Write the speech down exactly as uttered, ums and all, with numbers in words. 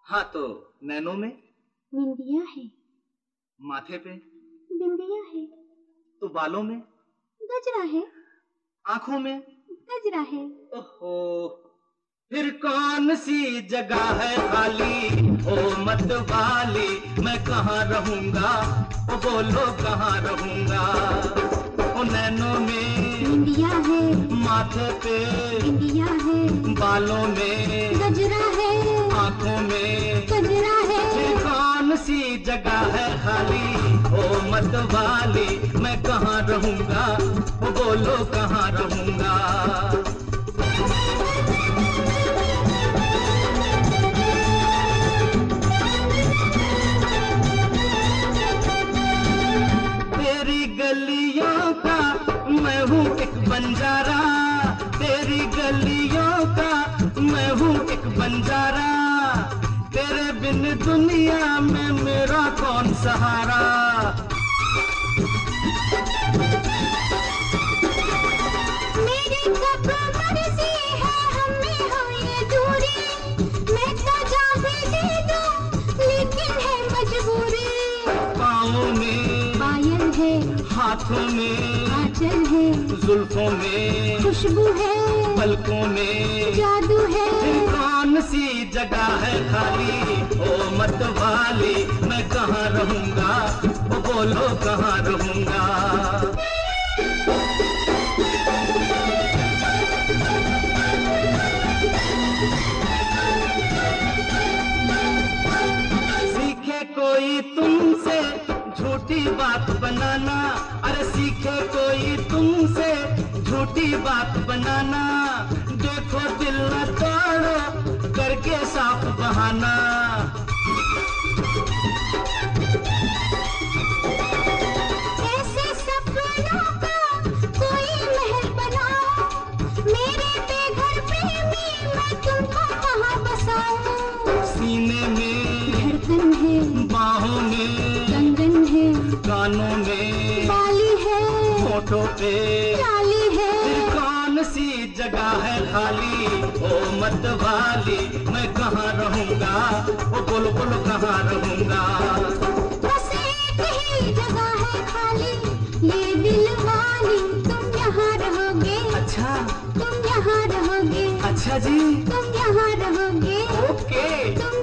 हाँ तो नैनों में निंदिया है, माथे पे बिंदिया है, तो बालों में गजरा है, आंखों में गजरा है। ओहो, फिर कौन सी जगह है खाली ओ मत वाली, मैं कहाँ रहूंगा ओ बोलो कहाँ रहूंगा। ओ नैनों में निंदिया है, माथे पे बिंदिया है, बालों में गजरा है, आंखों में गजरा है। फिर कौन सी जगह है खाली ओ मत वाली, मैं कहाँ रहूंगा ओ बोलो कहाँ रहूंगा। तेरी गलियों का मैं हूँ एक बंजारा, तेरी गलियों का मैं हूँ एक बंजारा, तेरे बिन दुनिया में मेरा कौन सहारा। मेरी कब मर्जी है हमें हो ये दूरी, मैं तो जान भी दे दूं लेकिन है मजबूरी। पाँवों में पायल है, हाथों में आंचल है, जुल्फों में खुशबू है, पलकों में जादू है। फिर कौन सी जगह है खाली ओ मत वाली, मैं कहाँ रहूंगा ओ बोलो कहाँ रहूंगा। सीखे कोई तुमसे झूठी बात बनाना, अरे सीखे कोई तुमसे झूठी बात बनाना, देखो दिल न तोड़ो करके साफ बहाना। ऐसे सपनों का कोई महल बनाओ, मेरे बेघर प्रेमी मैं तुमको कहाँ बसाऊं। सीने में धड़कन है, बाहों में कंगन है, कानों में बाली है, होठों पे लाली है। फिर कौन सी जगह है खाली ओ मत वाली, मैं कहाँ रहूंगा ओ बोलो बोलो कहाँ रहूंगा। बस एक ही जगह है खाली ये दिल वाली, तुम यहाँ रहोगे। अच्छा तुम यहाँ रहोगे, अच्छा जी तुम यहाँ रहोगे, ओके तुम